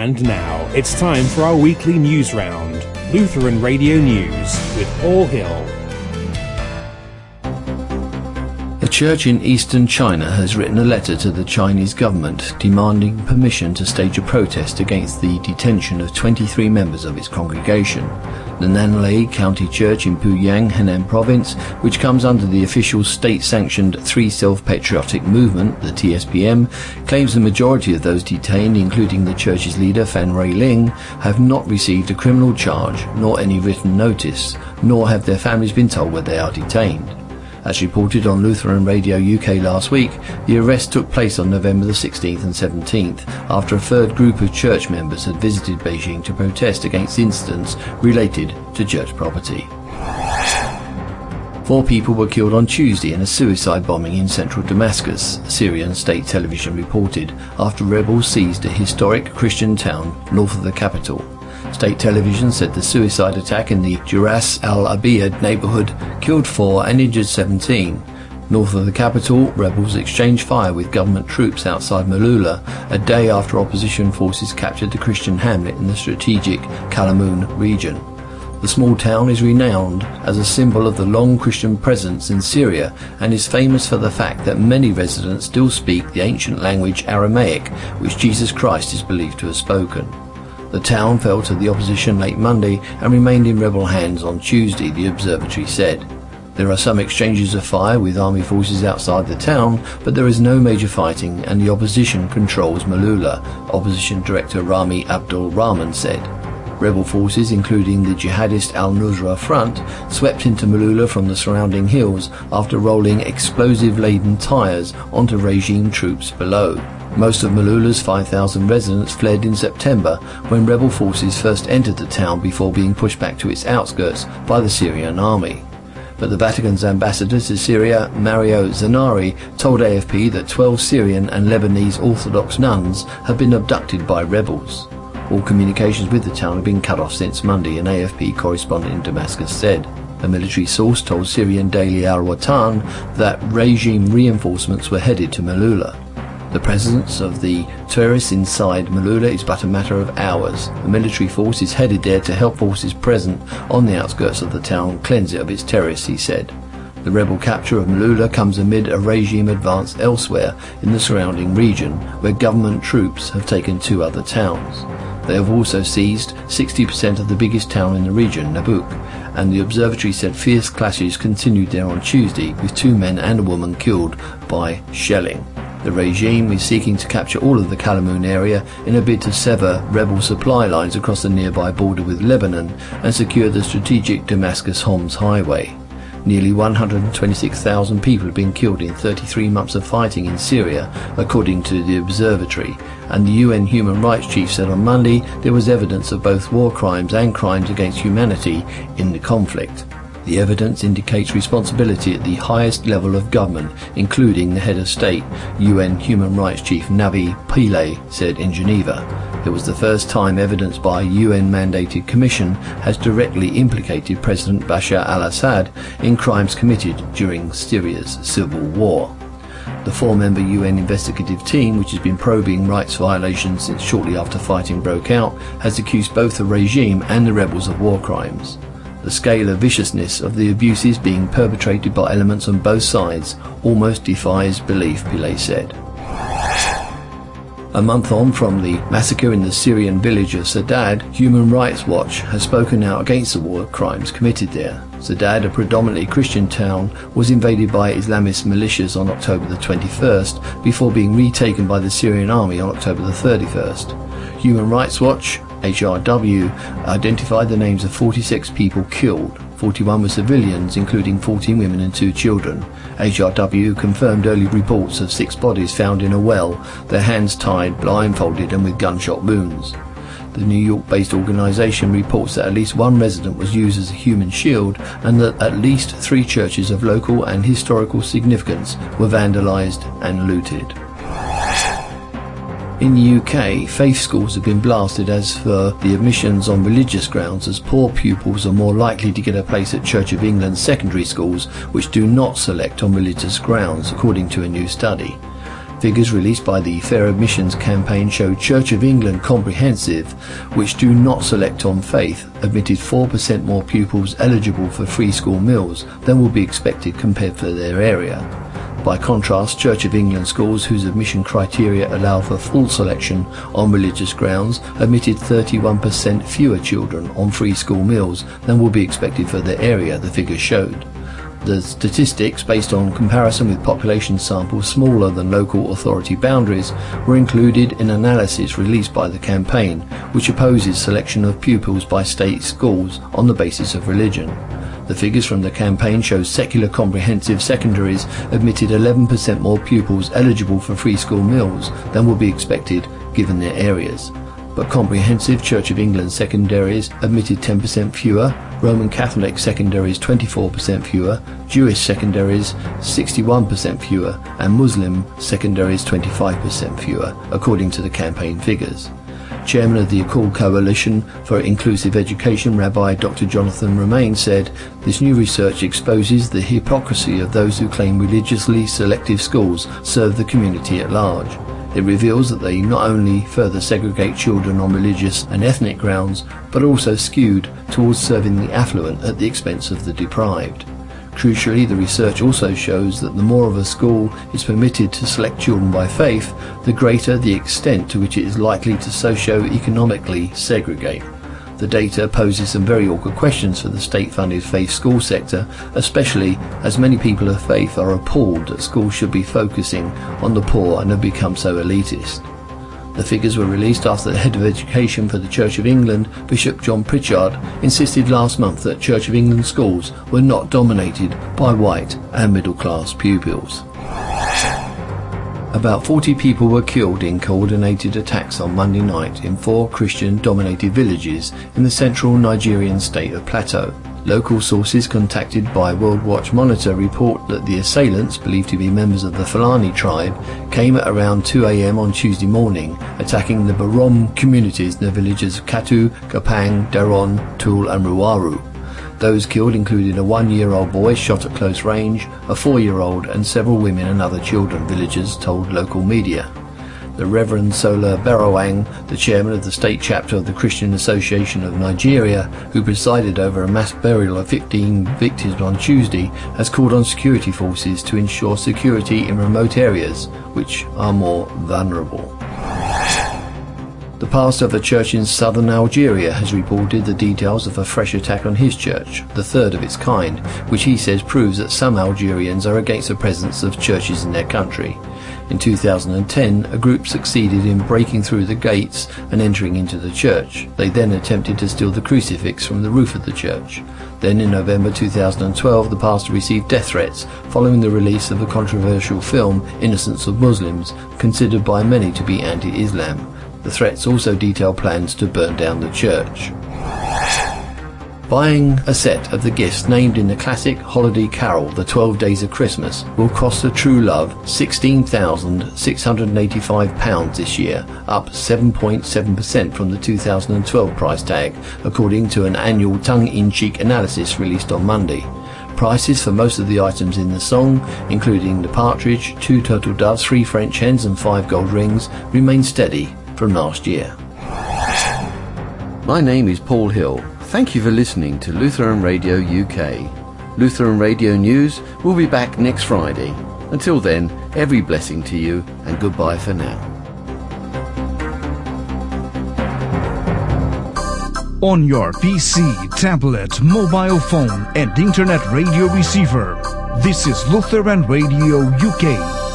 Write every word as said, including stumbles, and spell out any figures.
And now it's time for our weekly news round, Lutheran Radio News with Paul Hill. A church in eastern China has written a letter to the Chinese government demanding permission to stage a protest against the detention of twenty-three members of its congregation. The Nanlei County Church in Puyang, Henan Province, which comes under the official state-sanctioned Three Self-Patriotic Movement, the T S P M, claims the majority of those detained, including the church's leader Fan Rui-Ling, have not received a criminal charge nor any written notice, nor have their families been told where they are detained. As reported on Lutheran Radio U K last week, the arrest took place on November the sixteenth and seventeenth after a third group of church members had visited Beijing to protest against incidents related to church property. Four people were killed on Tuesday in a suicide bombing in central Damascus, Syrian state television reported, after rebels seized a historic Christian town north of the capital. State television said the suicide attack in the Juras al-Abiyad neighbourhood killed four and injured seventeen. North of the capital, rebels exchanged fire with government troops outside Malula a day after opposition forces captured the Christian hamlet in the strategic Kalamun region. The small town is renowned as a symbol of the long Christian presence in Syria and is famous for the fact that many residents still speak the ancient language Aramaic, which Jesus Christ is believed to have spoken. The town fell to the opposition late Monday and remained in rebel hands on Tuesday, the observatory said. There are some exchanges of fire with army forces outside the town, but there is no major fighting and the opposition controls Malula, Opposition Director Rami Abdul Rahman said. Rebel forces, including the jihadist Al-Nusra Front, swept into Malula from the surrounding hills after rolling explosive-laden tires onto regime troops below. Most of Malula's five thousand residents fled in September when rebel forces first entered the town before being pushed back to its outskirts by the Syrian army. But the Vatican's ambassador to Syria, Mario Zanari, told A F P that twelve Syrian and Lebanese Orthodox nuns have been abducted by rebels. All communications with the town have been cut off since Monday, an A F P correspondent in Damascus said. A military source told Syrian daily Al Watan that regime reinforcements were headed to Malula. The presence of the terrorists inside Malula is but a matter of hours. The military force is headed there to help forces present on the outskirts of the town cleanse it of its terrorists, he said. The rebel capture of Malula comes amid a regime advance elsewhere in the surrounding region, where government troops have taken two other towns. They have also seized sixty percent of the biggest town in the region, Nabuk, and the observatory said fierce clashes continued there on Tuesday, with two men and a woman killed by shelling. The regime is seeking to capture all of the Kalamun area in a bid to sever rebel supply lines across the nearby border with Lebanon and secure the strategic Damascus-Homs highway. Nearly one hundred twenty-six thousand people have been killed in thirty-three months of fighting in Syria, according to the observatory, and the U N Human Rights Chief said on Monday there was evidence of both war crimes and crimes against humanity in the conflict. The evidence indicates responsibility at the highest level of government, including the head of state, U N Human Rights Chief Navi Pillay said in Geneva. It was the first time evidence by a U N-mandated commission has directly implicated President Bashar al-Assad in crimes committed during Syria's civil war. The four-member U N investigative team, which has been probing rights violations since shortly after fighting broke out, has accused both the regime and the rebels of war crimes. The scale of viciousness of the abuses being perpetrated by elements on both sides almost defies belief, Pillay said. A month on from the massacre in the Syrian village of Saddad, Human Rights Watch has spoken out against the war crimes committed there. Saddad, a predominantly Christian town, was invaded by Islamist militias on October the twenty-first before being retaken by the Syrian army on October the thirty-first. Human Rights Watch, H R W, identified the names of forty-six people killed. forty-one were civilians, including fourteen women and two children. H R W confirmed early reports of six bodies found in a well, their hands tied, blindfolded and with gunshot wounds. The New York-based organisation reports that at least one resident was used as a human shield and that at least three churches of local and historical significance were vandalised and looted. In the U K, faith schools have been blasted as for the admissions on religious grounds, as poor pupils are more likely to get a place at Church of England secondary schools which do not select on religious grounds, according to a new study. Figures released by the Fair Admissions campaign show Church of England Comprehensive, which do not select on faith, admitted four percent more pupils eligible for free school meals than will be expected compared to their area. By contrast, Church of England schools whose admission criteria allow for full selection on religious grounds admitted thirty-one percent fewer children on free school meals than will be expected for their area, the figures showed. The statistics, based on comparison with population samples smaller than local authority boundaries, were included in analysis released by the campaign, which opposes selection of pupils by state schools on the basis of religion. The figures from the campaign show secular comprehensive secondaries admitted eleven percent more pupils eligible for free school meals than would be expected given their areas. But comprehensive Church of England secondaries admitted ten percent fewer, Roman Catholic secondaries twenty-four percent fewer, Jewish secondaries sixty-one percent fewer, and Muslim secondaries twenty-five percent fewer, according to the campaign figures. Chairman of the Accord Coalition for Inclusive Education, Rabbi Doctor Jonathan Romain, said, "This new research exposes the hypocrisy of those who claim religiously selective schools serve the community at large. It reveals that they not only further segregate children on religious and ethnic grounds, but also skewed towards serving the affluent at the expense of the deprived." Crucially, the research also shows that the more of a school is permitted to select children by faith, the greater the extent to which it is likely to socio-economically segregate. The data poses some very awkward questions for the state-funded faith school sector, especially as many people of faith are appalled that schools should be focusing on the poor and have become so elitist. The figures were released after the head of education for the Church of England, Bishop John Pritchard, insisted last month that Church of England schools were not dominated by white and middle-class pupils. About forty people were killed in coordinated attacks on Monday night in four Christian-dominated villages in the central Nigerian state of Plateau. Local sources contacted by World Watch Monitor report that the assailants, believed to be members of the Fulani tribe, came at around two a m on Tuesday morning, attacking the Barom communities in the villages of Katu, Kapang, Daron, Toul and Ruwaru. Those killed included a one-year-old boy shot at close range, a four-year-old and several women and other children, villagers told local media. The Reverend Sola Barawang, the chairman of the state chapter of the Christian Association of Nigeria, who presided over a mass burial of fifteen victims on Tuesday, has called on security forces to ensure security in remote areas which are more vulnerable. The pastor of a church in southern Algeria has reported the details of a fresh attack on his church, the third of its kind, which he says proves that some Algerians are against the presence of churches in their country. In two thousand ten, a group succeeded in breaking through the gates and entering into the church. They then attempted to steal the crucifix from the roof of the church. Then in November two thousand twelve, the pastor received death threats following the release of the controversial film Innocence of Muslims, considered by many to be anti-Islam. The threats also detail plans to burn down the church. Buying a set of the gifts named in the classic holiday carol The Twelve Days of Christmas will cost a true love sixteen thousand six hundred eighty-five pounds this year, up seven point seven percent from the two thousand twelve price tag, according to an annual tongue-in-cheek analysis released on Monday. Prices for most of the items in the song, including the partridge, two turtle doves, three French hens and five gold rings, remain steady from last year. My name is Paul Hill. Thank you for listening to Lutheran Radio U K. Lutheran Radio News will be back next Friday. Until then, every blessing to you and goodbye for now. On your P C, tablet, mobile phone and internet radio receiver, this is Lutheran Radio U K.